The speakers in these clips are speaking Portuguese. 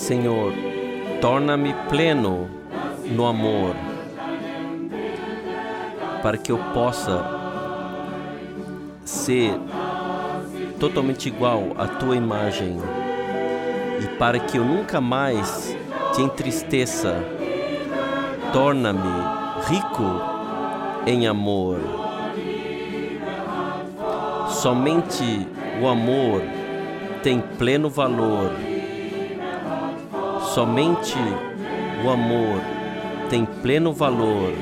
Senhor, torna-me pleno no amor, para que eu possa ser totalmente igual à tua imagem e para que eu nunca mais te entristeça. Torna-me rico em amor. Somente o amor tem pleno valor. Somente o amor tem pleno valor.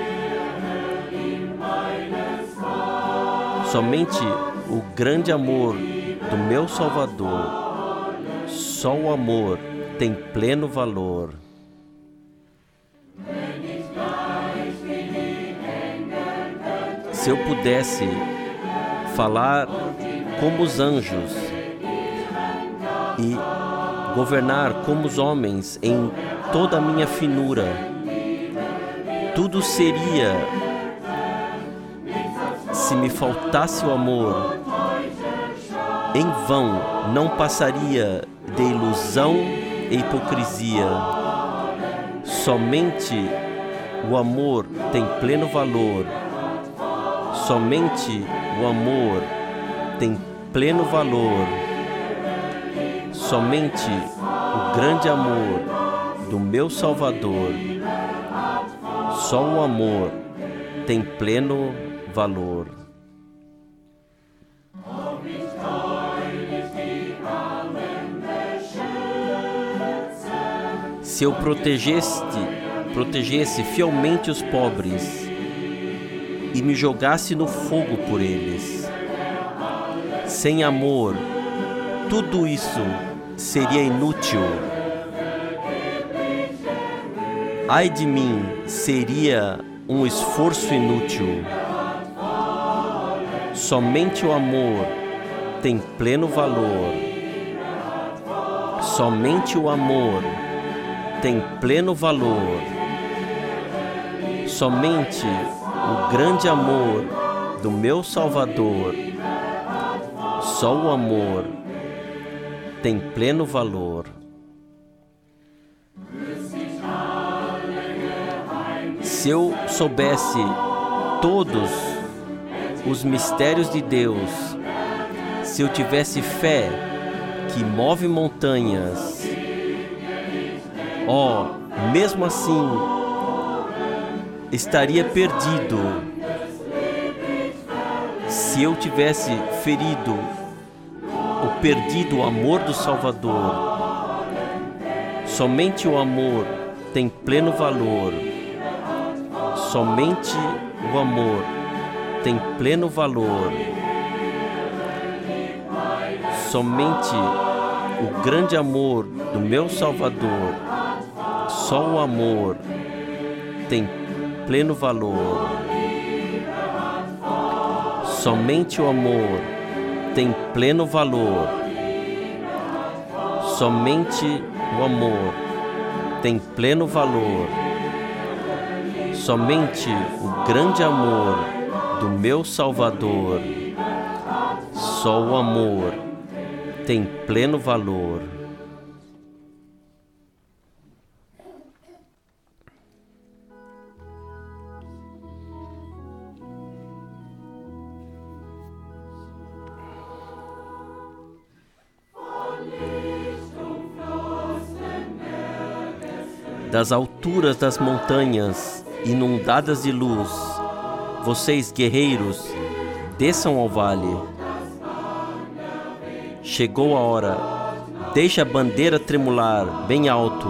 Somente o grande amor do meu Salvador, só o amor tem pleno valor. Se eu pudesse falar como os anjos e governar como os homens em toda a minha finura, tudo seria se me faltasse o amor. Em vão não passaria de ilusão e hipocrisia. Somente o amor tem pleno valor. Somente o amor tem pleno valor. Somente o grande amor do meu Salvador, só o amor tem pleno valor. Se eu protegesse fielmente os pobres e me jogasse no fogo por eles, sem amor, tudo isso seria inútil. Ai de mim, seria um esforço inútil. Somente o amor tem pleno valor. Somente o amor tem pleno valor. Somente o grande amor do meu Salvador, só o amor tem pleno valor. Se eu soubesse todos os mistérios de Deus, se eu tivesse fé que move montanhas, mesmo assim estaria perdido. Se eu tivesse ferido ou perdido o amor do Salvador, somente o amor tem pleno valor. Somente o amor tem pleno valor. Somente o grande amor do meu Salvador, só o amor tem pleno valor. Somente o amor tem pleno valor. Somente o amor tem pleno valor. Somente o grande amor do meu Salvador, só o amor tem pleno valor. Das alturas das montanhas, inundadas de luz, vocês, guerreiros, desçam ao vale. Chegou a hora, deixe a bandeira tremular bem alto.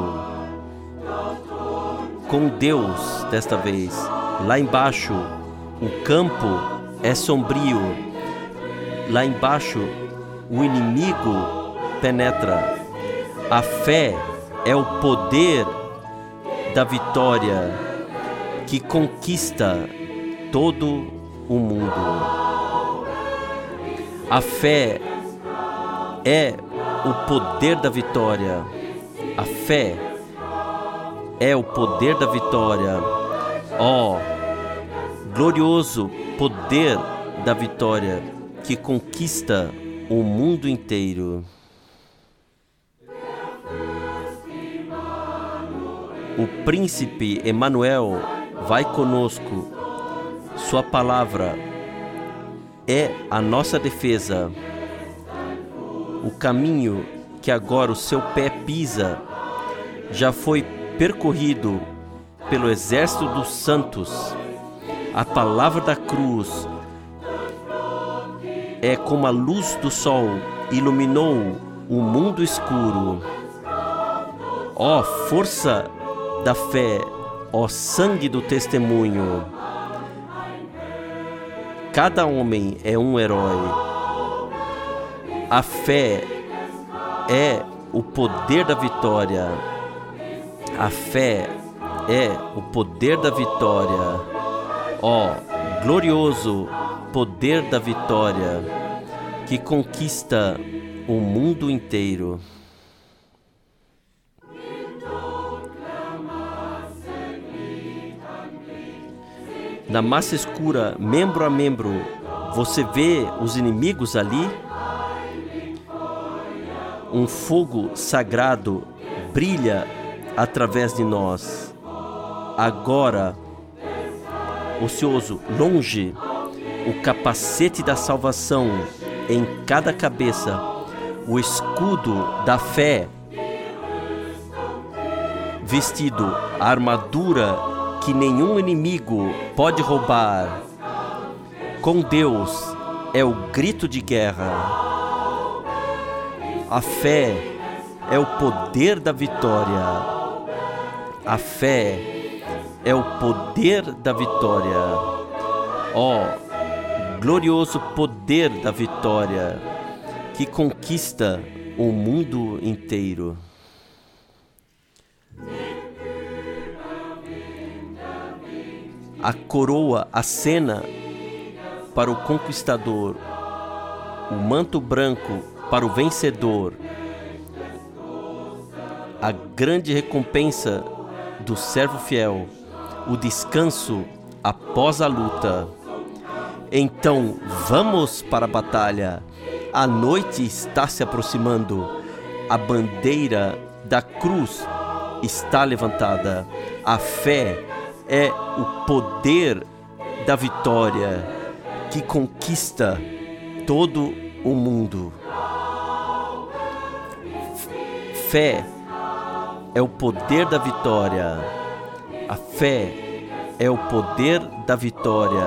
Com Deus, desta vez, lá embaixo, o campo é sombrio. Lá embaixo, o inimigo penetra. A fé é o poder da vitória que conquista todo o mundo. A fé é o poder da vitória. A fé é o poder da vitória. Glorioso poder da vitória que conquista o mundo inteiro. O príncipe Emanuel vai conosco. Sua palavra é a nossa defesa. O caminho que agora o seu pé pisa já foi percorrido pelo exército dos santos. A palavra da cruz é como a luz do sol, iluminou o mundo escuro. Ó força da fé, ó sangue do testemunho. Cada homem é um herói. A fé é o poder da vitória. A fé é o poder da vitória. Ó glorioso poder da vitória que conquista o mundo inteiro. Na massa escura, membro a membro, você vê os inimigos ali? Um fogo sagrado brilha através de nós. Agora, ocioso, longe, o capacete da salvação em cada cabeça, o escudo da fé, vestido a armadura que nenhum inimigo pode roubar. Com Deus é o grito de guerra. A fé é o poder da vitória. A fé é o poder da vitória. Ó, glorioso poder da vitória que conquista o mundo inteiro. A coroa acena para o conquistador, o manto branco para o vencedor, a grande recompensa do servo fiel, o descanso após a luta. Então vamos para a batalha. A noite está se aproximando. A bandeira da cruz está levantada. A fé é o poder da vitória que conquista todo o mundo. Fé é o poder da vitória. A fé é o poder da vitória.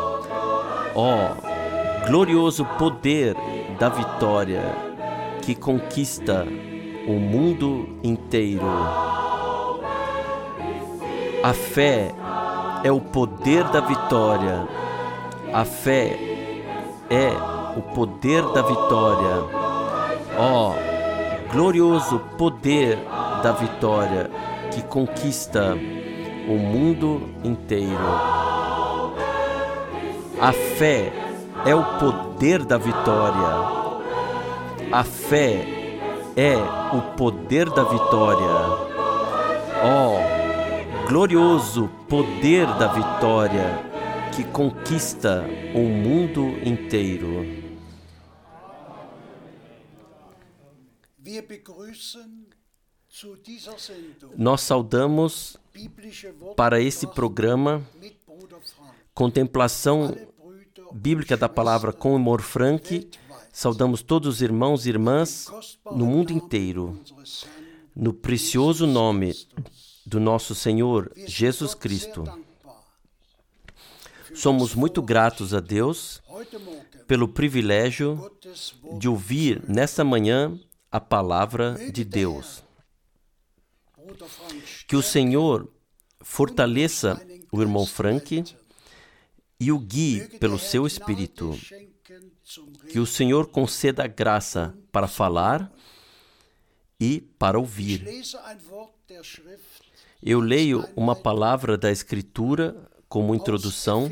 Ó, glorioso poder da vitória que conquista o mundo inteiro. A fé é o poder da vitória. A fé é o poder da vitória. Ó, glorioso poder da vitória que conquista o mundo inteiro. A fé é o poder da vitória. A fé é o poder da vitória. Ó, glorioso poder da vitória que conquista o mundo inteiro. Nós saudamos para esse programa Contemplação Bíblica da Palavra com o Irmão Frank. Saudamos todos os irmãos e irmãs no mundo inteiro, no precioso nome do nosso Senhor Jesus Cristo. Somos muito gratos a Deus pelo privilégio de ouvir nesta manhã a palavra de Deus. Que o Senhor fortaleça o irmão Frank e o guie pelo seu Espírito. Que o Senhor conceda a graça para falar e para ouvir. Eu leio uma palavra da Escritura como introdução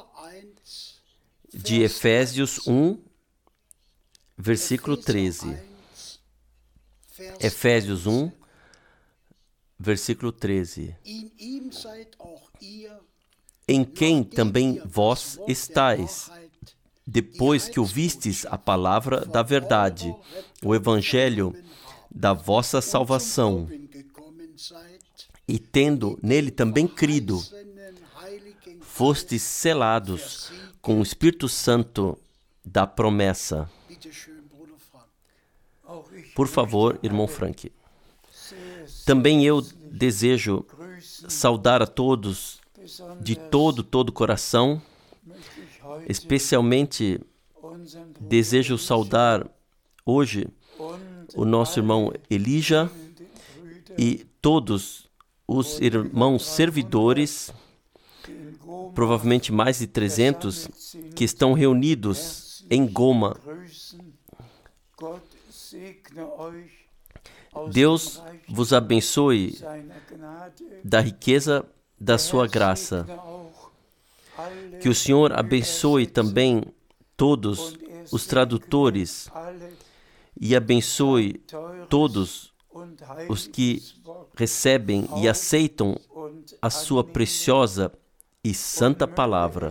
de Efésios 1, versículo 13. Efésios 1, versículo 13. Em quem também vós estáis, depois que ouvistes a palavra da verdade, o evangelho da vossa salvação, e tendo nele também crido, fostes selados com o Espírito Santo da promessa. Por favor, irmão Frank. Também eu desejo saudar a todos de todo o coração. Especialmente desejo saudar hoje o nosso irmão Elija e todos os irmãos servidores, provavelmente mais de 300, que estão reunidos em Goma. Deus vos abençoe da riqueza da sua graça. Que o Senhor abençoe também todos os tradutores e abençoe todos os que recebem e aceitam a sua preciosa e santa palavra.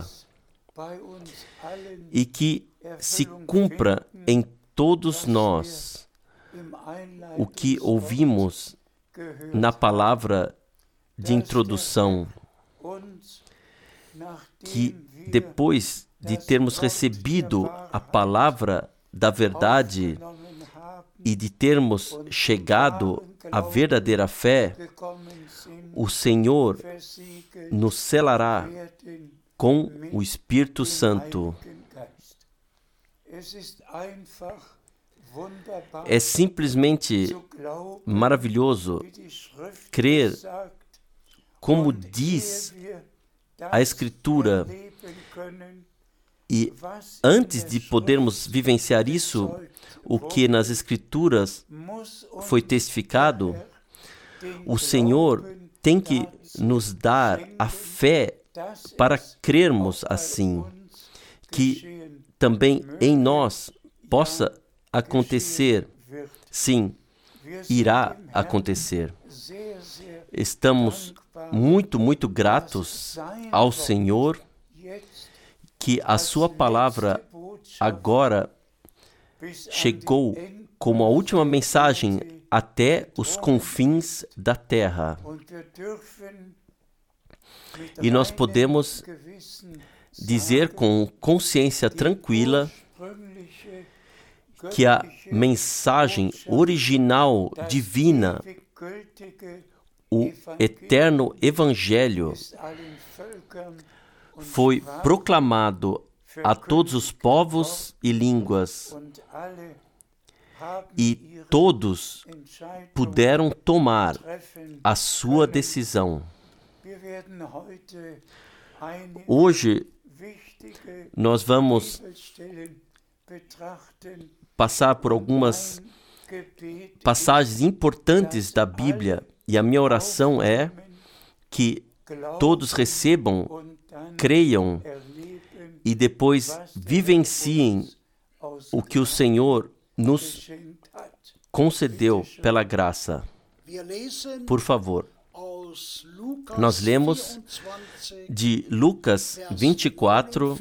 E que se cumpra em todos nós o que ouvimos na palavra de introdução, que depois de termos recebido a palavra da verdade e de termos chegado à verdadeira fé, o Senhor nos selará com o Espírito Santo. É simplesmente maravilhoso crer, como diz a Escritura, e antes de podermos vivenciar isso, o que nas Escrituras foi testificado, o Senhor tem que nos dar a fé para crermos assim, que também em nós possa acontecer. Sim, irá acontecer. Estamos muito gratos ao Senhor que a sua palavra agora chegou como a última mensagem até os confins da terra. E nós podemos dizer com consciência tranquila que a mensagem original divina, o eterno Evangelho, foi proclamado a todos os povos e línguas, e todos puderam tomar a sua decisão. Hoje, nós vamos passar por algumas passagens importantes da Bíblia, e a minha oração é que todos recebam, creiam e depois vivenciem o que o Senhor nos concedeu pela graça. Por favor, nós lemos de Lucas 24,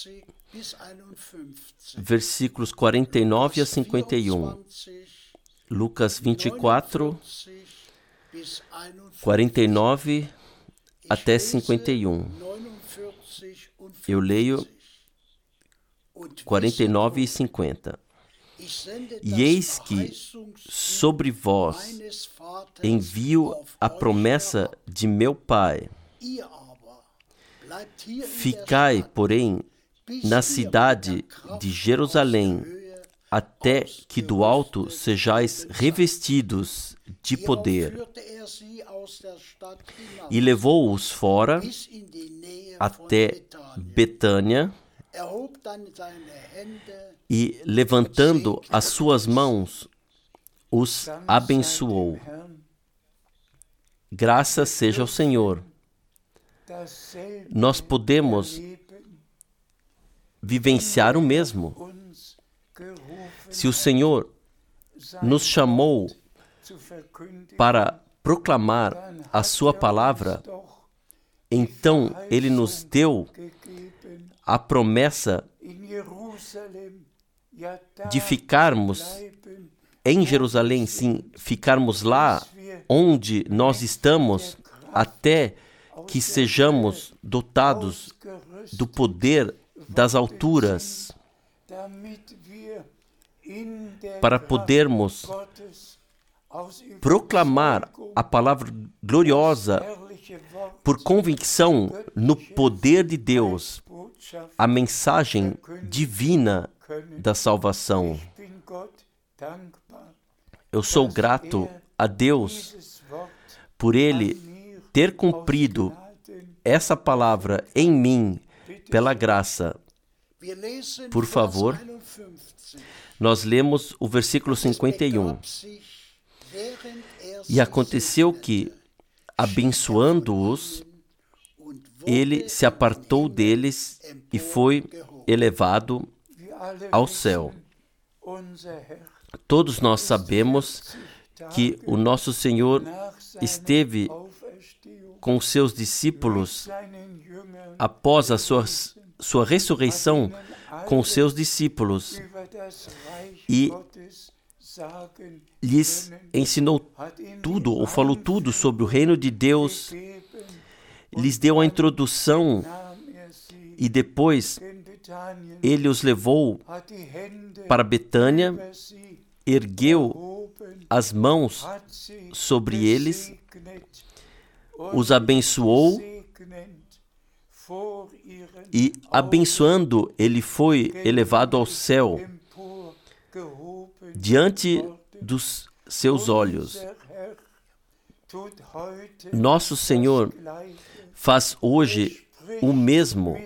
versículos 49 a 51. Lucas 24, 49 até 51. Eu leio 49 e 50. E eis que sobre vós envio a promessa de meu Pai. Ficai, porém, na cidade de Jerusalém, até que do alto sejais revestidos de poder. E levou-os fora até Betânia, e levantando as suas mãos, os abençoou. Graças seja ao Senhor. Nós podemos vivenciar o mesmo. Se o Senhor nos chamou para proclamar a sua palavra, então Ele nos deu a promessa de ficarmos em Jerusalém, sim, ficarmos lá onde nós estamos, até que sejamos dotados do poder das alturas, para podermos proclamar a palavra gloriosa por convicção no poder de Deus, a mensagem divina da salvação. Eu sou grato a Deus por Ele ter cumprido essa palavra em mim pela graça. Por favor, nós lemos o versículo 51. E aconteceu que, abençoando-os, ele se apartou deles e foi elevado ao céu. Todos nós sabemos que o nosso Senhor esteve com seus discípulos após a sua ressurreição com seus discípulos e lhes ensinou tudo, ou falou tudo sobre o reino de Deus, lhes deu a introdução e depois ele os levou para Betânia, ergueu as mãos sobre eles, os abençoou e, abençoando, ele foi elevado ao céu diante dos seus olhos. Nosso Senhor faz hoje o mesmo.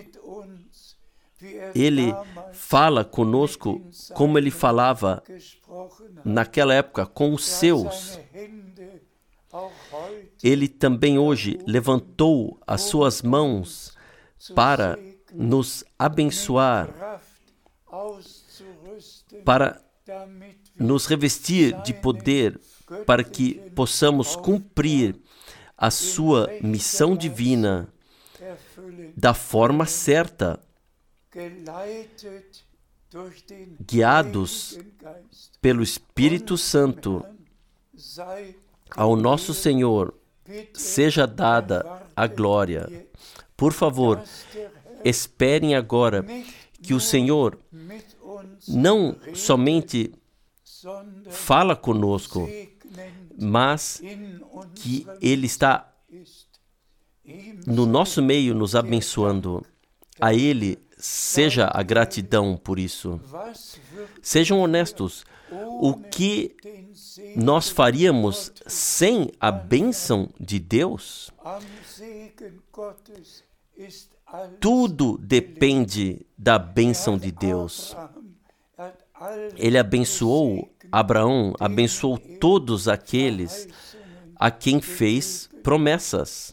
Ele fala conosco como ele falava naquela época com os seus. Ele também hoje levantou as suas mãos para nos abençoar, para nos revestir de poder, para que possamos cumprir a sua missão divina da forma certa, guiados pelo Espírito Santo. Ao nosso Senhor seja dada a glória. Por favor, esperem agora que o Senhor não somente fala conosco, mas que Ele está no nosso meio nos abençoando. A Ele seja a gratidão por isso. Sejam honestos. O que nós faríamos sem a bênção de Deus? Tudo depende da bênção de Deus. Ele abençoou Abraão, abençoou todos aqueles a quem fez promessas.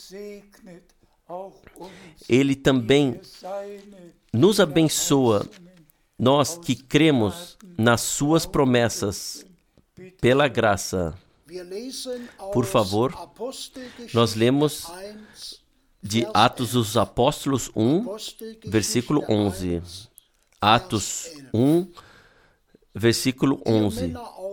Ele também nos abençoa, nós que cremos nas suas promessas, pela graça. Por favor, nós lemos de Atos dos Apóstolos 1, versículo 11. Atos 1, versículo 11.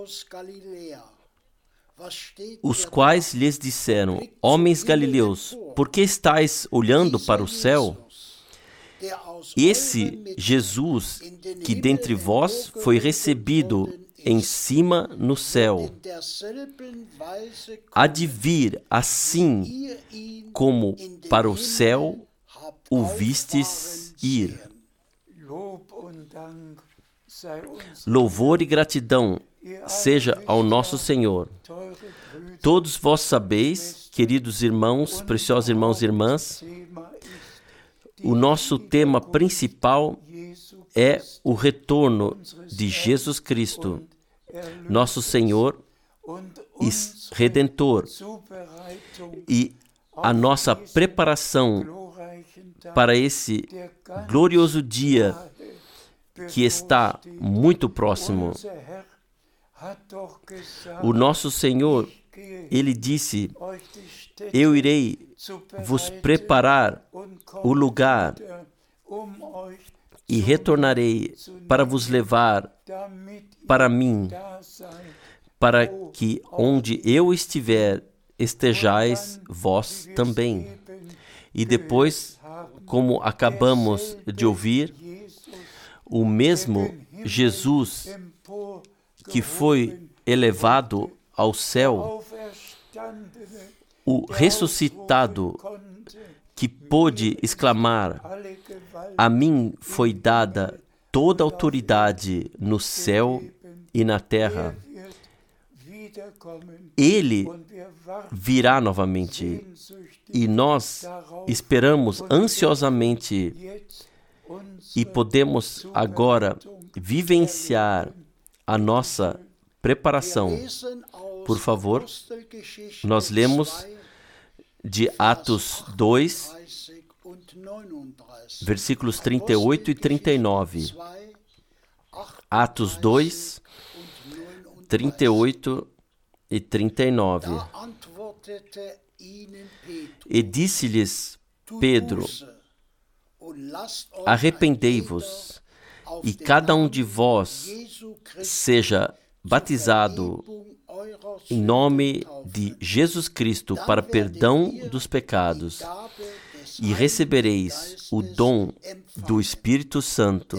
Os quais lhes disseram: homens galileus, por que estáis olhando para o céu? Esse Jesus que dentre vós foi recebido em cima no céu, há de vir assim como para o céu o vistes ir. Louvor e gratidão seja ao nosso Senhor. Todos vós sabeis, queridos irmãos, preciosos irmãos e irmãs, o nosso tema principal é o retorno de Jesus Cristo, nosso Senhor e Redentor, e a nossa preparação para esse glorioso dia que está muito próximo. O nosso Senhor, Ele disse: eu irei vos preparar o lugar e retornarei para vos levar para mim, para que onde eu estiver, estejais vós também. E depois, como acabamos de ouvir, o mesmo Jesus que foi elevado ao céu, o ressuscitado que pôde exclamar: a mim foi dada toda a autoridade no céu e na terra. Ele virá novamente e nós esperamos ansiosamente e podemos agora vivenciar a nossa preparação. Por favor, nós lemos de Atos 2, versículos 38 e 39. Atos 2, 38 e 39. E disse-lhes Pedro: arrependei-vos, e cada um de vós seja batizado em nome de Jesus Cristo para perdão dos pecados, e recebereis o dom do Espírito Santo.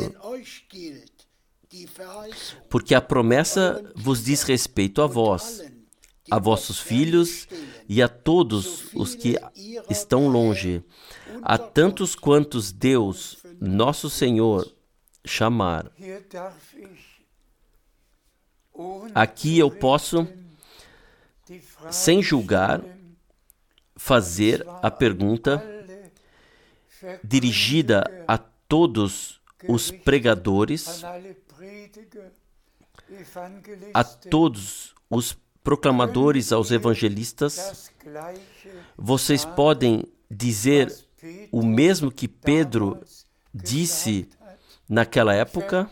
Porque a promessa vos diz respeito a vós, a vossos filhos e a todos os que estão longe, a tantos quantos Deus, nosso Senhor, chamar. Aqui eu posso, sem julgar, fazer a pergunta dirigida a todos os pregadores, a todos os proclamadores, aos evangelistas. Vocês podem dizer o mesmo que Pedro disse naquela época?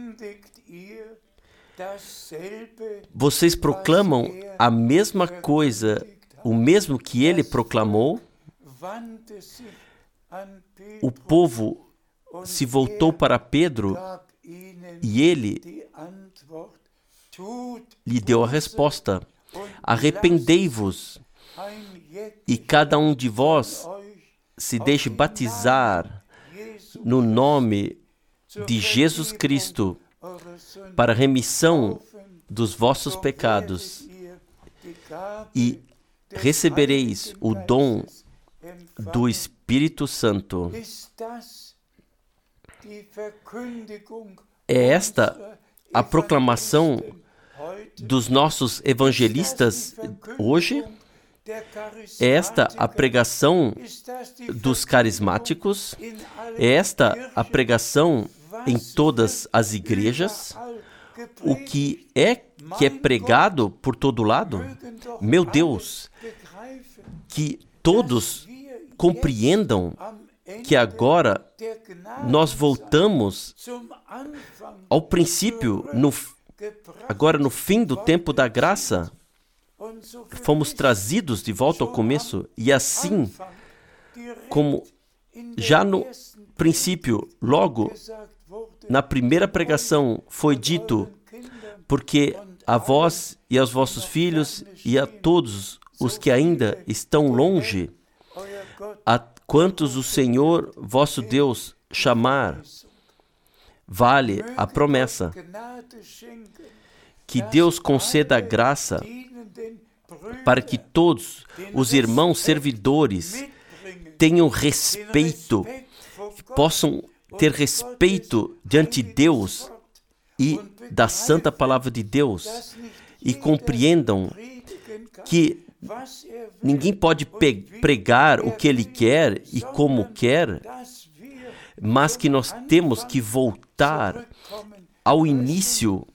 Vocês proclamam a mesma coisa, o mesmo que ele proclamou? O povo se voltou para Pedro e ele lhe deu a resposta: arrependei-vos, e cada um de vós se deixe batizar no nome de Jesus Cristo para a remissão dos vossos pecados, e recebereis o dom do Espírito Santo. É esta a proclamação dos nossos evangelistas hoje? É esta a pregação dos carismáticos? É esta a pregação em todas as igrejas? O que é pregado por todo lado? Meu Deus, que todos compreendam que agora nós voltamos ao princípio, agora no fim do tempo da graça, fomos trazidos de volta ao começo, e assim, como já no princípio, logo na primeira pregação foi dito: porque a vós e aos vossos filhos e a todos os que ainda estão longe, a quantos o Senhor vosso Deus chamar, vale a promessa. Que Deus conceda a graça para que todos os irmãos servidores tenham respeito, possam ter respeito diante de Deus e da santa palavra de Deus, e compreendam que ninguém pode pregar o que ele quer e como quer, mas que nós temos que voltar ao início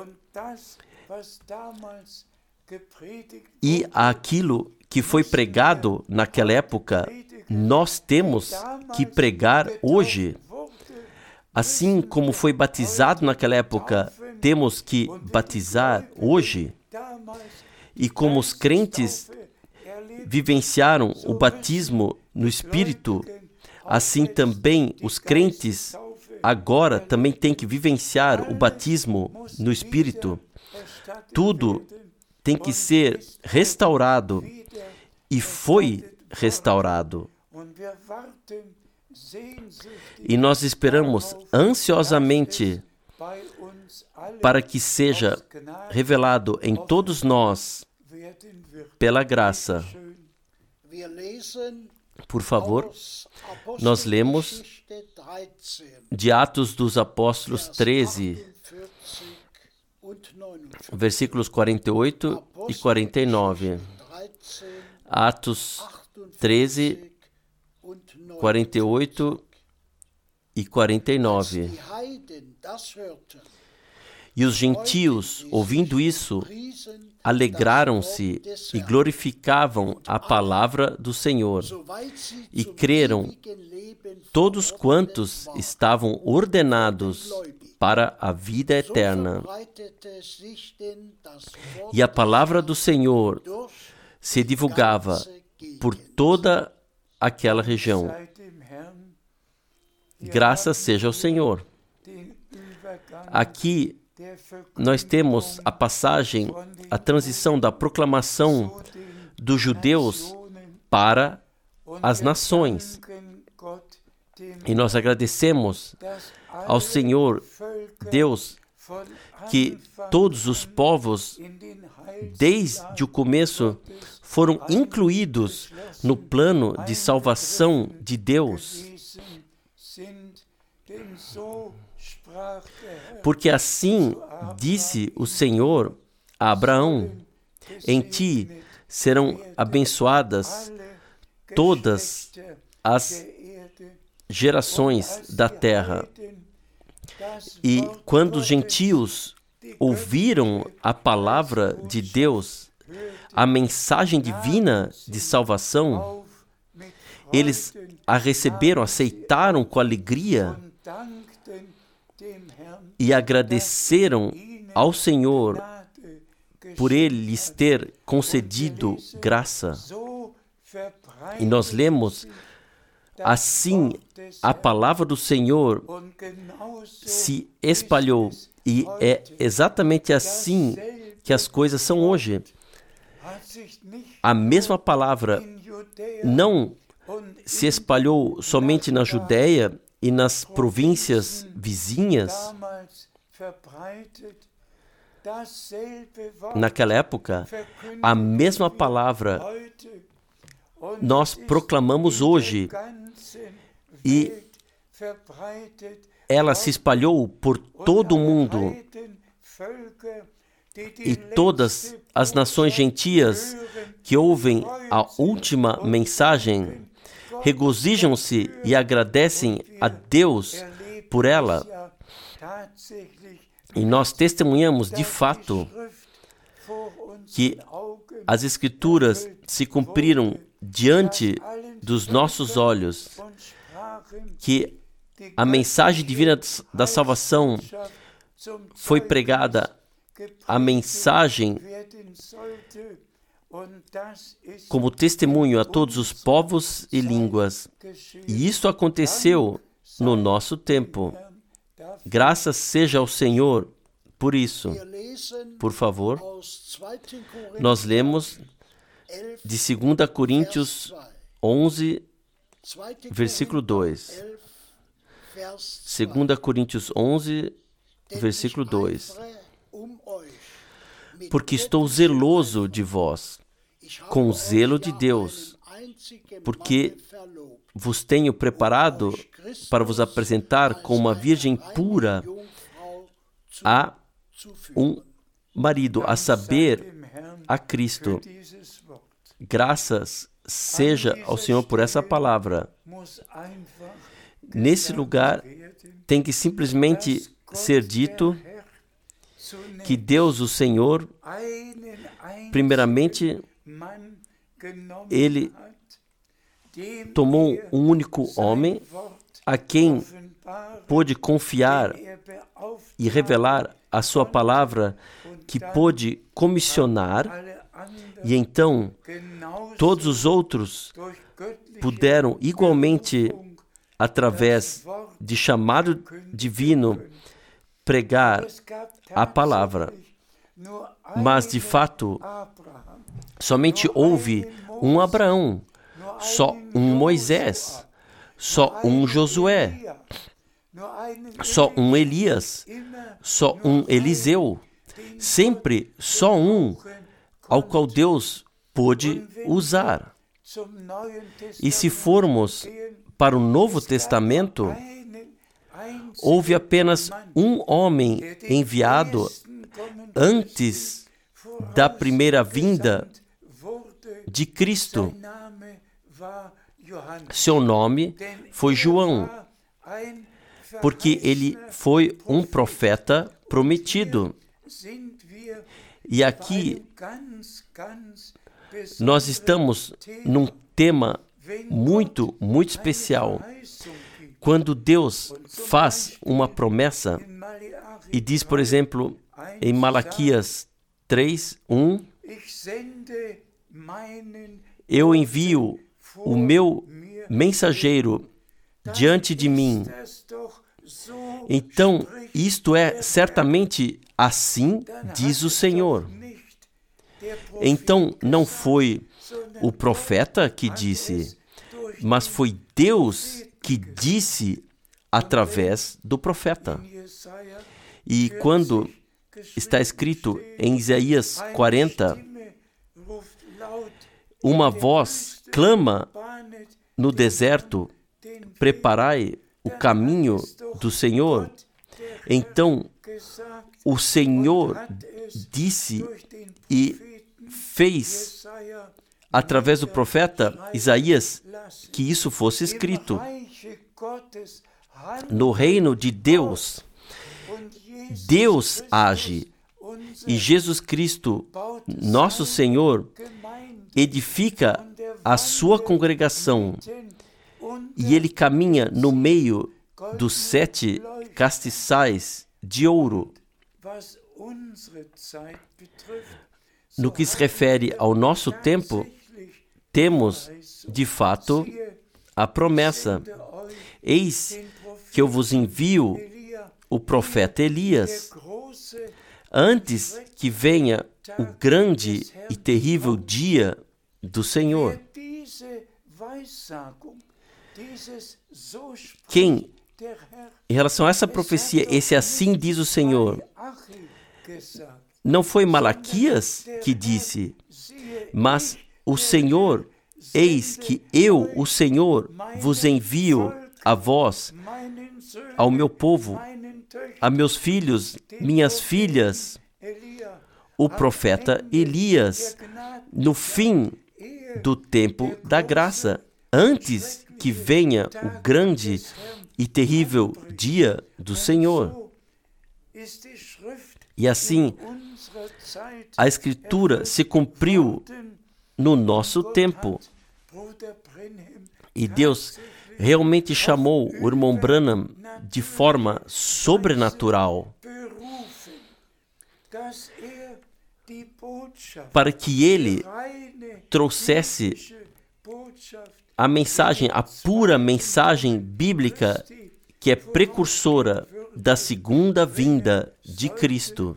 e àquilo que foi pregado naquela época, nós temos que pregar hoje. Assim como foi batizado naquela época, temos que batizar hoje. E como os crentes vivenciaram o batismo no Espírito, assim também os crentes agora também têm que vivenciar o batismo no Espírito. Tudo tem que ser restaurado e foi restaurado. E nós esperamos ansiosamente para que seja revelado em todos nós pela graça. Por favor, nós lemos de Atos dos Apóstolos 13, versículos 48 e 49. Atos 13, 48 e 49. E os gentios, ouvindo isso, alegraram-se e glorificavam a palavra do Senhor. E creram todos quantos estavam ordenados para a vida eterna. E a palavra do Senhor se divulgava por toda aquela região. Graças seja ao Senhor. Aqui nós temos a passagem, a transição da proclamação dos judeus para as nações. E nós agradecemos ao Senhor Deus que todos os povos, desde o começo, foram incluídos no plano de salvação de Deus. Porque assim disse o Senhor a Abraão: em ti serão abençoadas todas as gerações da terra. E quando os gentios ouviram a palavra de Deus, a mensagem divina de salvação, eles a receberam, aceitaram com alegria e agradeceram ao Senhor por Ele lhes ter concedido graça. E nós lemos: assim a palavra do Senhor se espalhou. E é exatamente assim que as coisas são hoje. A mesma palavra não se espalhou somente na Judéia e nas províncias vizinhas. Naquela época, a mesma palavra nós proclamamos hoje e ela se espalhou por todo o mundo. E todas as nações gentias que ouvem a última mensagem regozijam-se e agradecem a Deus por ela. E nós testemunhamos de fato que as Escrituras se cumpriram diante dos nossos olhos, que a mensagem divina da salvação foi pregada, a mensagem como testemunho a todos os povos e línguas. E isso aconteceu no nosso tempo. Graças seja ao Senhor por isso. Por favor, nós lemos de 2 Coríntios 11, versículo 2. 2 Coríntios 11, versículo 2. Porque estou zeloso de vós, com o zelo de Deus, porque vos tenho preparado para vos apresentar como uma virgem pura a um marido, a saber, a Cristo. Graças seja ao Senhor por essa palavra. Nesse lugar, tem que simplesmente ser dito que Deus, o Senhor, primeiramente, Ele tomou um único homem a quem pôde confiar e revelar a sua palavra, que pôde comissionar, e então todos os outros puderam igualmente, através de chamado divino, pregar a palavra. Mas, de fato, somente houve um Abraão, só um Moisés, só um Josué, só um Elias, só um Eliseu, sempre só um ao qual Deus pôde usar. E se formos para o Novo Testamento, houve apenas um homem enviado antes da primeira vinda de Cristo. Seu nome foi João, porque ele foi um profeta prometido. E aqui nós estamos num tema muito, muito especial. Quando Deus faz uma promessa e diz, por exemplo, em Malaquias 3:1, eu envio o meu mensageiro diante de mim. Então, isto é certamente assim, diz o Senhor. Então, não foi o profeta que disse, mas foi Deus que disse através do profeta. E quando está escrito em Isaías 40, uma voz clama no deserto, preparai o caminho do Senhor. Então, o Senhor disse e fez, através do profeta Isaías, que isso fosse escrito. No reino de Deus, Deus age, e Jesus Cristo, nosso Senhor, edifica a sua congregação, e ele caminha no meio dos 7 castiçais de ouro. No que se refere ao nosso tempo, temos, de fato, a promessa: eis que eu vos envio o profeta Elias, antes que venha o grande e terrível dia do Senhor. Quem, em relação a essa profecia, esse assim diz o Senhor, não foi Malaquias que disse, mas o Senhor, eis que eu, o Senhor, vos envio a vós, ao meu povo, a meus filhos, minhas filhas, o profeta Elias, no fim do tempo da graça, antes que venha o grande e terrível dia do Senhor. E assim, a Escritura se cumpriu no nosso tempo. E Deus realmente chamou o irmão Branham de forma sobrenatural para que ele trouxesse a mensagem, a pura mensagem bíblica que é precursora da segunda vinda de Cristo.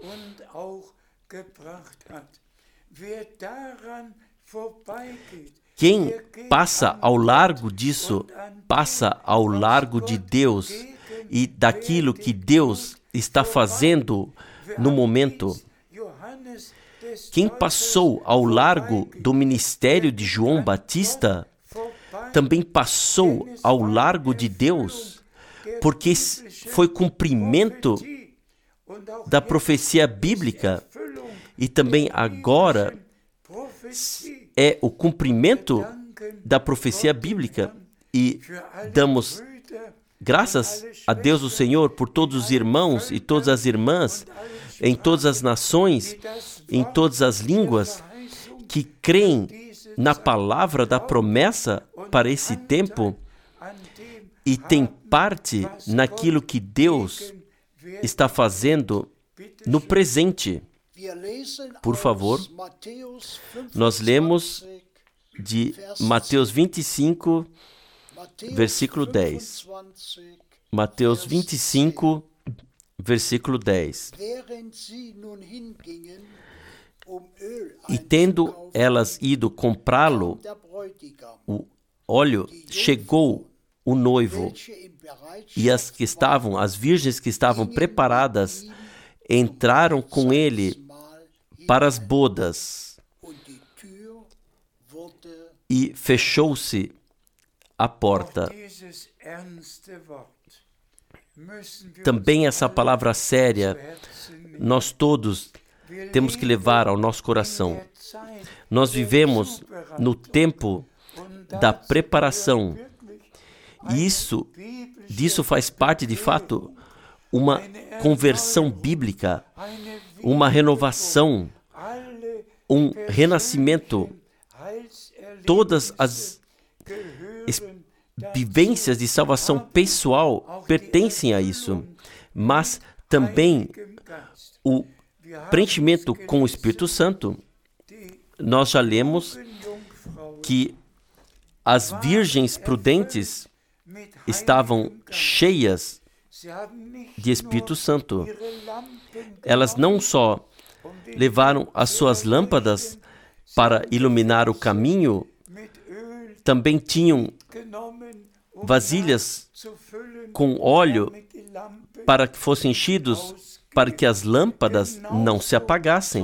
Quem passa ao largo disso, passa ao largo de Deus e daquilo que Deus está fazendo no momento. Quem passou ao largo do ministério de João Batista, também passou ao largo de Deus, porque foi cumprimento da profecia bíblica e também agora é o cumprimento da profecia bíblica. E damos graças a Deus o Senhor por todos os irmãos e todas as irmãs em todas as nações, em todas as línguas, que creem na palavra da promessa para esse tempo e têm parte naquilo que Deus está fazendo no presente. Por favor, nós lemos de Mateus 25, versículo 10. Mateus 25, versículo 10. E tendo elas ido comprá-lo, o óleo, chegou o noivo, e as virgens que estavam preparadas, entraram com ele para as bodas, e fechou-se a porta. Também essa palavra séria, nós todos temos que levar ao nosso coração. Nós vivemos no tempo da preparação. E disso faz parte, de fato, uma conversão bíblica, uma renovação, um renascimento. Todas as vivências de salvação pessoal pertencem a isso, mas também o preenchimento com o Espírito Santo. Nós já lemos que as virgens prudentes estavam cheias de Espírito Santo. Elas não só levaram as suas lâmpadas para iluminar o caminho, também tinham vasilhas com óleo para que fossem enchidos, para que as lâmpadas não se apagassem.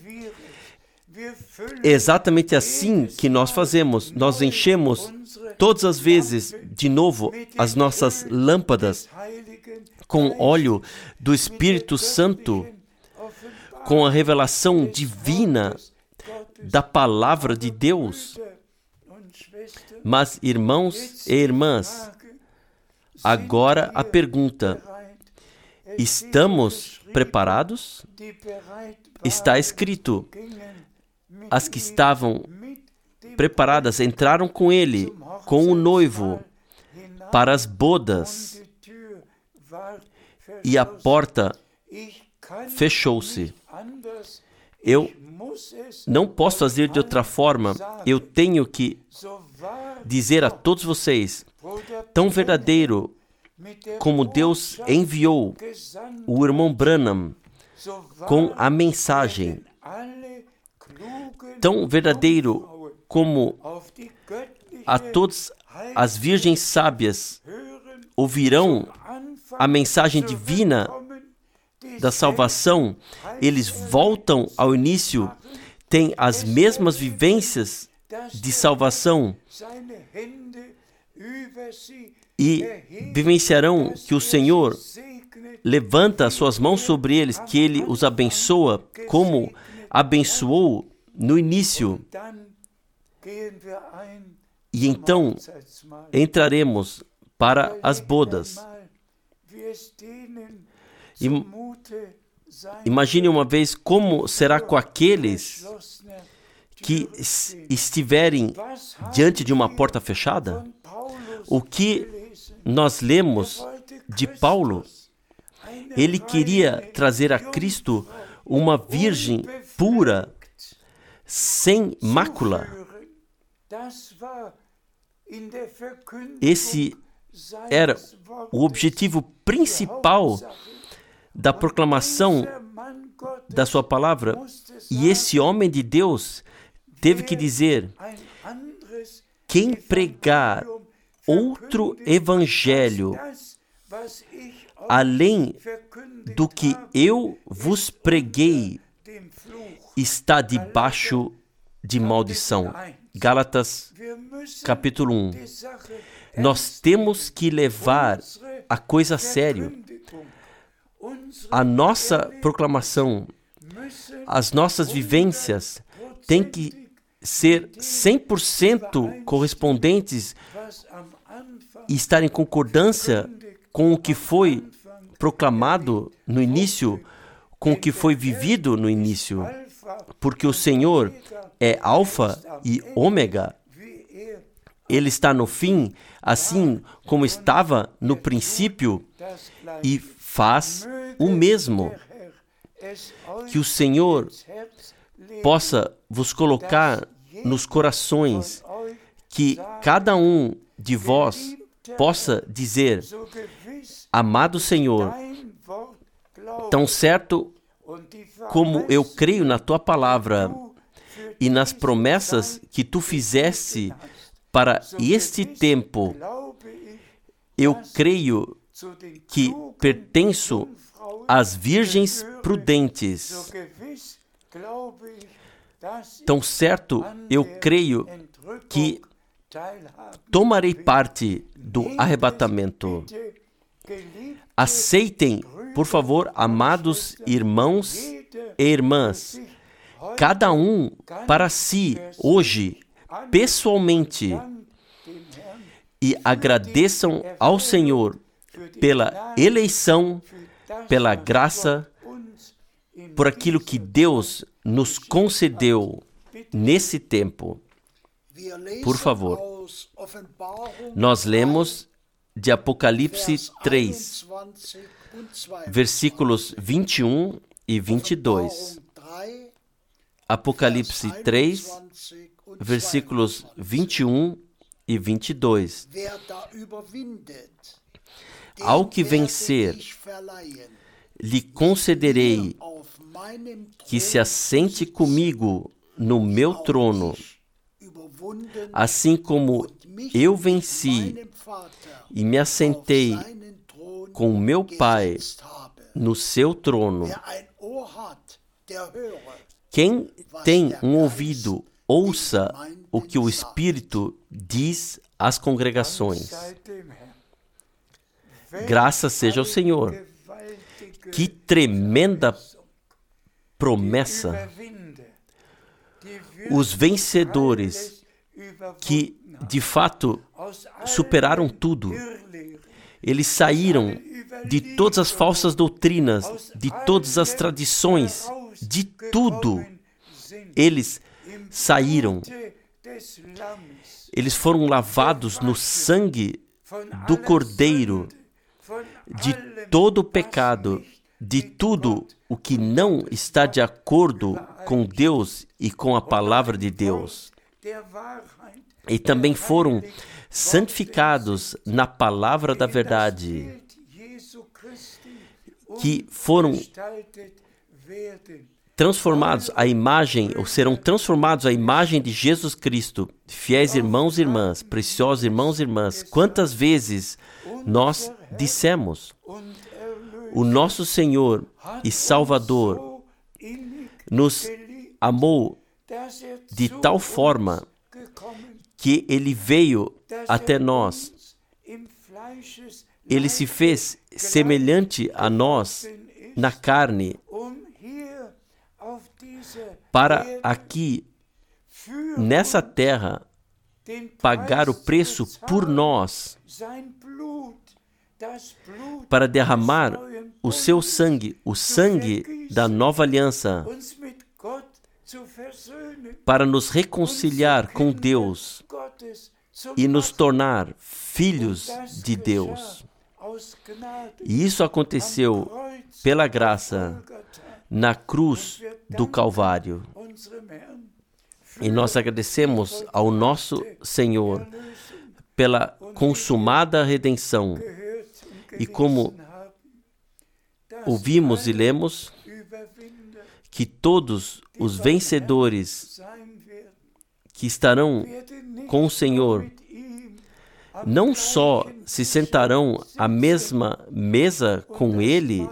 É exatamente assim que nós fazemos. Nós enchemos todas as vezes, de novo, as nossas lâmpadas com óleo do Espírito Santo, com a revelação divina da palavra de Deus. Mas, irmãos e irmãs, agora a pergunta: estamos preparados? Está escrito: as que estavam preparadas entraram com ele, com o noivo, para as bodas, e a porta fechou-se. Eu não posso fazer de outra forma. Eu tenho que dizer a todos vocês: tão verdadeiro como Deus enviou o irmão Branham com a mensagem, tão verdadeiro como a todas as virgens sábias ouvirão a mensagem divina da salvação, eles voltam ao início, têm as mesmas vivências de salvação e vivenciarão que o Senhor levanta as suas mãos sobre eles, que Ele os abençoa como abençoou no início. E então entraremos para as bodas. Imagine uma vez como será com aqueles que estiverem diante de uma porta fechada. O que nós lemos de Paulo, ele queria trazer a Cristo uma virgem pura, sem mácula. Esse era o objetivo principal da proclamação da sua palavra. E esse homem de Deus teve que dizer: quem pregar outro evangelho além do que eu vos preguei está debaixo de maldição. Gálatas, capítulo 1. Nós temos que levar a coisa a sério. A nossa proclamação, as nossas vivências têm que ser 100% correspondentes e estar em concordância com o que foi proclamado no início, com o que foi vivido no início. Porque o Senhor é Alfa e Ômega. Ele está no fim, assim como estava no princípio, e faz o mesmo. Que o Senhor possa vos colocar nos corações, que cada um de vós possa dizer: amado Senhor, tão certo como eu creio na tua palavra e nas promessas que tu fizeste para este tempo, eu creio que pertenço às virgens prudentes. Tão certo eu creio que tomarei parte do arrebatamento. Aceitem, por favor, amados irmãos e irmãs, cada um para si, hoje, pessoalmente, e agradeçam ao Senhor pela eleição, pela graça, por aquilo que Deus nos concedeu nesse tempo. Por favor, nós lemos de Apocalipse 3, versículos 21 e 22. Apocalipse 3, versículos 21 e 22. Ao que vencer, lhe concederei que se assente comigo no meu trono, assim como eu venci e me assentei com o meu Pai no seu trono. Quem tem um ouvido, ouça o que o Espírito diz às congregações. Graças seja ao Senhor. Que tremenda promessa! Os vencedores que, de fato, superaram tudo. Eles saíram de todas as falsas doutrinas, de todas as tradições, de tudo. Eles saíram. Eles foram lavados no sangue do Cordeiro, de todo o pecado, de tudo o que não está de acordo com Deus e com a palavra de Deus. E também foram santificados na palavra da verdade, que foram transformados à imagem, ou serão transformados à imagem de Jesus Cristo. Fiéis irmãos e irmãs, preciosos irmãos e irmãs, quantas vezes nós dissemos: o nosso Senhor e Salvador nos amou de tal forma que Ele veio até nós. Ele se fez semelhante a nós na carne, para aqui, nessa terra, pagar o preço por nós, para derramar o seu sangue, o sangue da nova aliança, para nos reconciliar com Deus e nos tornar filhos de Deus. E isso aconteceu pela graça na cruz do Calvário. E nós agradecemos ao nosso Senhor pela consumada redenção. E como ouvimos e lemos, que todos os vencedores que estarão com o Senhor não só se sentarão à mesma mesa com Ele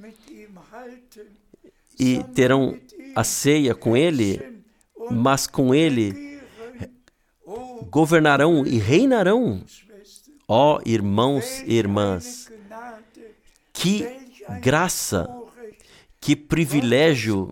e terão a ceia com Ele, mas com Ele governarão e reinarão. Ó irmãos e irmãs, que graça, que privilégio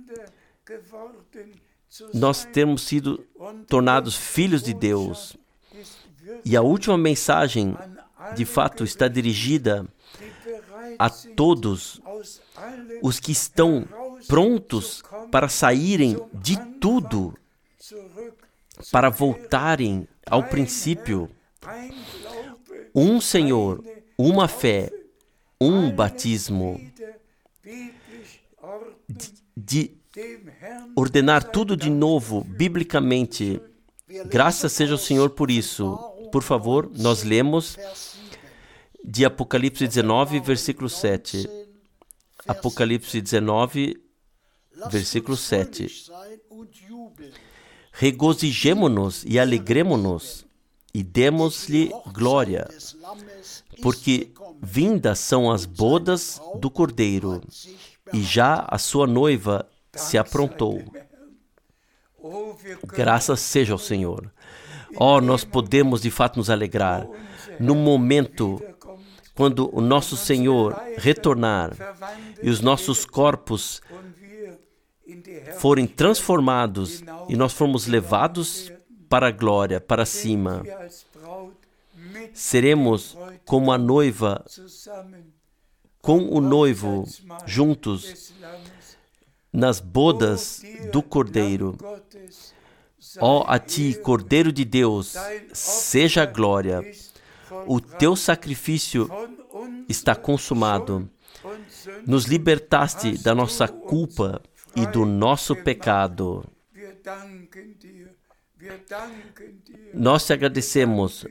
nós temos sido tornados filhos de Deus. E a última mensagem, de fato, está dirigida a todos os que estão prontos para saírem de tudo, para voltarem ao princípio. Um Senhor, uma fé, um batismo, de ordenar tudo de novo, biblicamente. Graças seja ao Senhor por isso. Por favor, nós lemos de Apocalipse 19, versículo 7. Apocalipse 19, versículo 7. Regozijemo-nos e alegremo-nos e demos-lhe glória, porque vindas são as bodas do Cordeiro, e já a sua noiva se aprontou. Graças seja ao Senhor. Nós podemos de fato nos alegrar no momento quando o nosso Senhor retornar e os nossos corpos forem transformados e nós formos levados para a glória, para cima. Seremos como a noiva, com o noivo, juntos nas bodas do Cordeiro. A ti, Cordeiro de Deus, seja a glória. O teu sacrifício está consumado. Nos libertaste da nossa culpa e do nosso pecado. Nós te agradecemos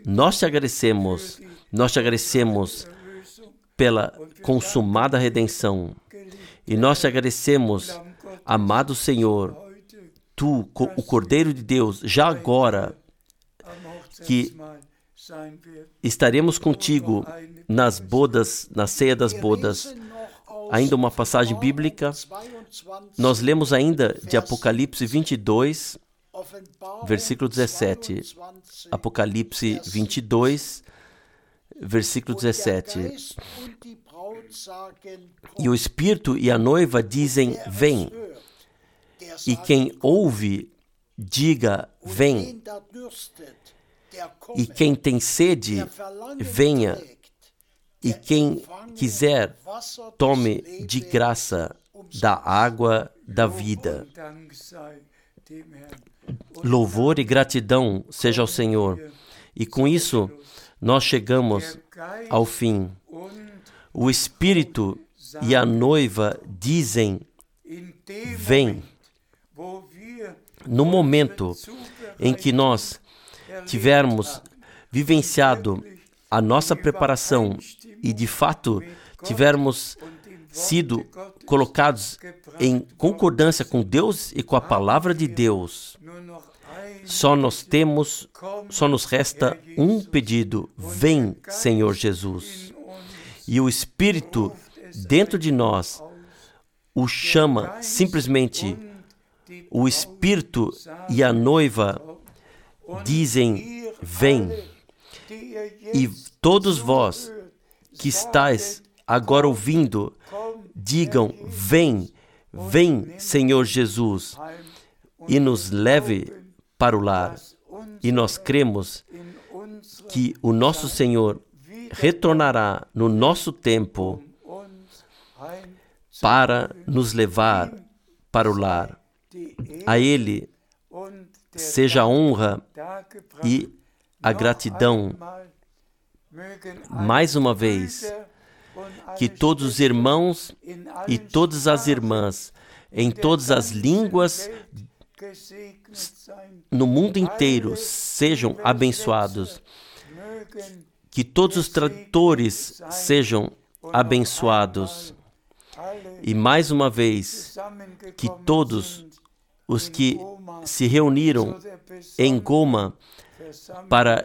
pela consumada redenção. E nós te agradecemos, amado Senhor, tu, o Cordeiro de Deus, já agora que estaremos contigo nas bodas, na ceia das bodas. Ainda uma passagem bíblica, nós lemos ainda de Apocalipse 22, versículo 17. Apocalipse 22, versículo 17. E o Espírito e a noiva dizem, vem. E quem ouve, diga, vem. E quem tem sede, venha. E quem quiser, tome de graça da água da vida. Louvor e gratidão seja ao Senhor. E com isso, nós chegamos ao fim. O Espírito e a noiva dizem, vem. No momento em que nós tivermos vivenciado a nossa preparação e, de fato, tivermos sido colocados em concordância com Deus e com a palavra de Deus, só nos resta um pedido: vem, Senhor Jesus. E o Espírito dentro de nós o chama simplesmente. O Espírito e a noiva dizem, vem. E todos vós que estáis agora ouvindo, digam, vem, vem, Senhor Jesus, e nos leve para o lar. E nós cremos que o nosso Senhor retornará no nosso tempo para nos levar para o lar. A Ele seja a honra e a gratidão. Mais uma vez, que todos os irmãos e todas as irmãs, em todas as línguas no mundo inteiro, sejam abençoados. Que todos os tradutores sejam abençoados. E mais uma vez, que todos os que se reuniram em Goma para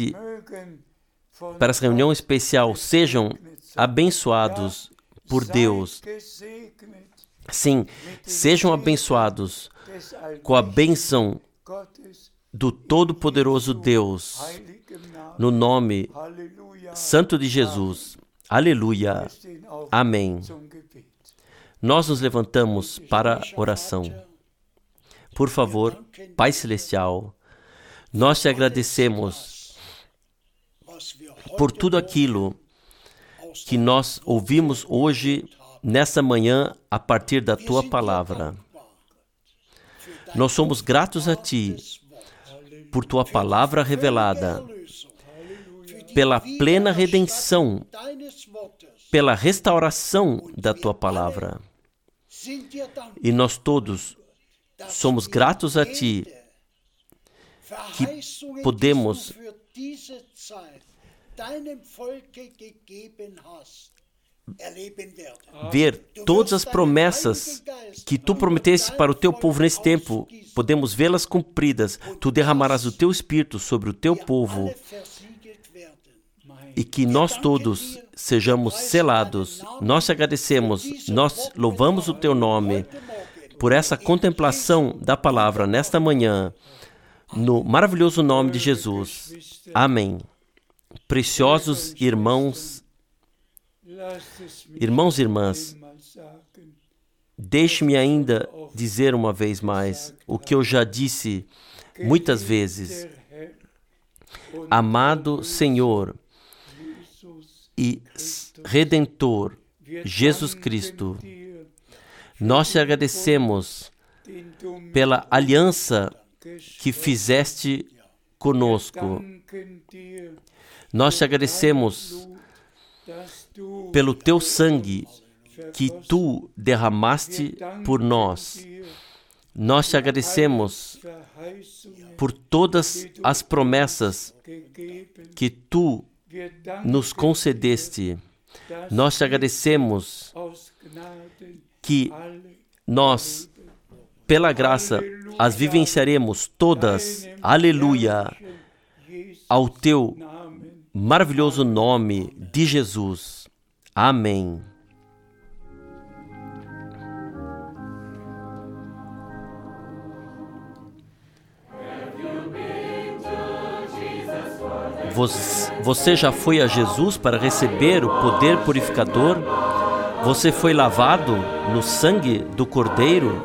essa reunião especial sejam abençoados por Deus. Sim, sejam abençoados com a bênção do Todo-Poderoso Deus, no nome santo de Jesus. Aleluia. Amém. Nós nos levantamos para a oração. Por favor, Pai Celestial, nós te agradecemos por tudo aquilo que nós ouvimos hoje, nessa manhã, a partir da Tua Palavra. Nós somos gratos a Ti por Tua Palavra revelada, pela plena redenção, pela restauração da Tua Palavra. E nós todos somos gratos a Ti que podemos ver todas as promessas que tu prometeste para o teu povo nesse tempo, podemos vê-las cumpridas. Tu derramarás o teu Espírito sobre o teu povo e que nós todos sejamos selados. Nós te agradecemos, nós louvamos o teu nome por essa contemplação da palavra nesta manhã, no maravilhoso nome de Jesus. Amém. Preciosos irmãos e irmãs, deixe-me ainda dizer uma vez mais o que eu já disse muitas vezes. Amado Senhor e Redentor Jesus Cristo, nós te agradecemos pela aliança que fizeste conosco. Nós te agradecemos pelo teu sangue que tu derramaste por nós. Nós te agradecemos por todas as promessas que tu nos concedeste. Nós te agradecemos que nós, pela graça, as vivenciaremos todas. Aleluia! Ao teu maravilhoso nome de Jesus. Amém. Você já foi a Jesus para receber o poder purificador? Você foi lavado no sangue do Cordeiro?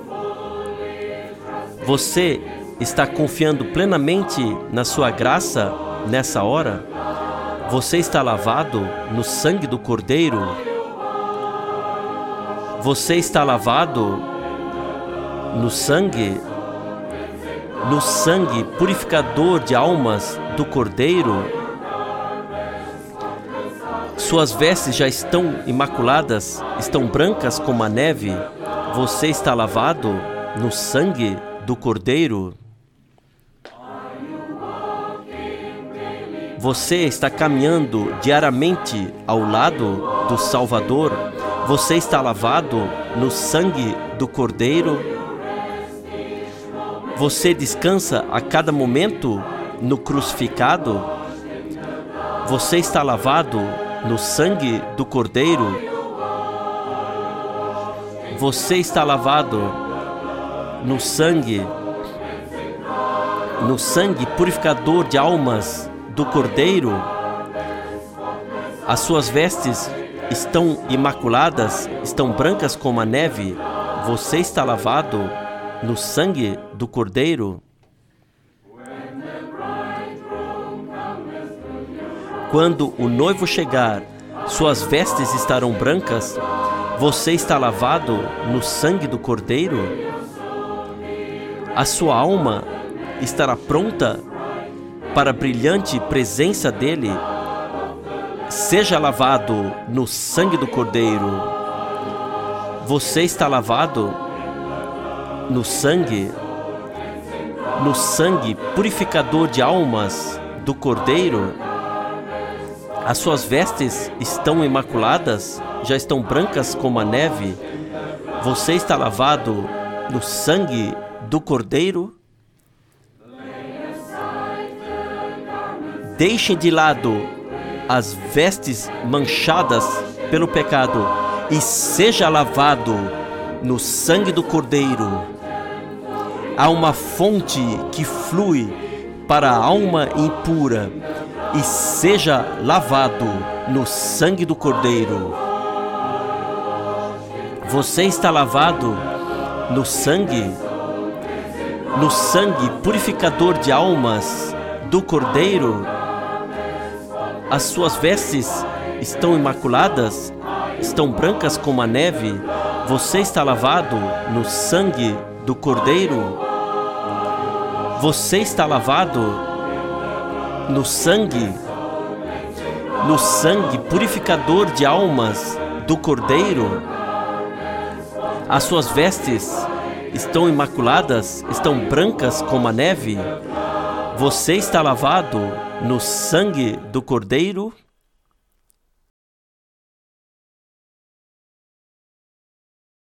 Você está confiando plenamente na sua graça nessa hora? Você está lavado no sangue do Cordeiro? Você está lavado no sangue purificador de almas do Cordeiro? Suas vestes já estão imaculadas, estão brancas como a neve. Você está lavado no sangue do Cordeiro? Você está caminhando diariamente ao lado do Salvador? Você está lavado no sangue do Cordeiro? Você descansa a cada momento no crucificado? Você está lavado no sangue do Cordeiro? Você está lavado no sangue purificador de almas do Cordeiro? As suas vestes estão imaculadas, estão brancas como a neve. Você está lavado no sangue do Cordeiro? Quando o noivo chegar, suas vestes estarão brancas. Você está lavado no sangue do Cordeiro? A sua alma estará pronta para a brilhante presença dele? Seja lavado no sangue do Cordeiro. Você está lavado no sangue purificador de almas do Cordeiro? As suas vestes estão imaculadas, já estão brancas como a neve. Você está lavado no sangue do Cordeiro? Deixem de lado as vestes manchadas pelo pecado e seja lavado no sangue do Cordeiro. Há uma fonte que flui para a alma impura e seja lavado no sangue do Cordeiro. Você está lavado no sangue purificador de almas do Cordeiro? As suas vestes estão imaculadas, estão brancas como a neve. Você está lavado no sangue do Cordeiro? Você está lavado no sangue purificador de almas do Cordeiro? As suas vestes estão imaculadas, estão brancas como a neve. Você está lavado no sangue do Cordeiro?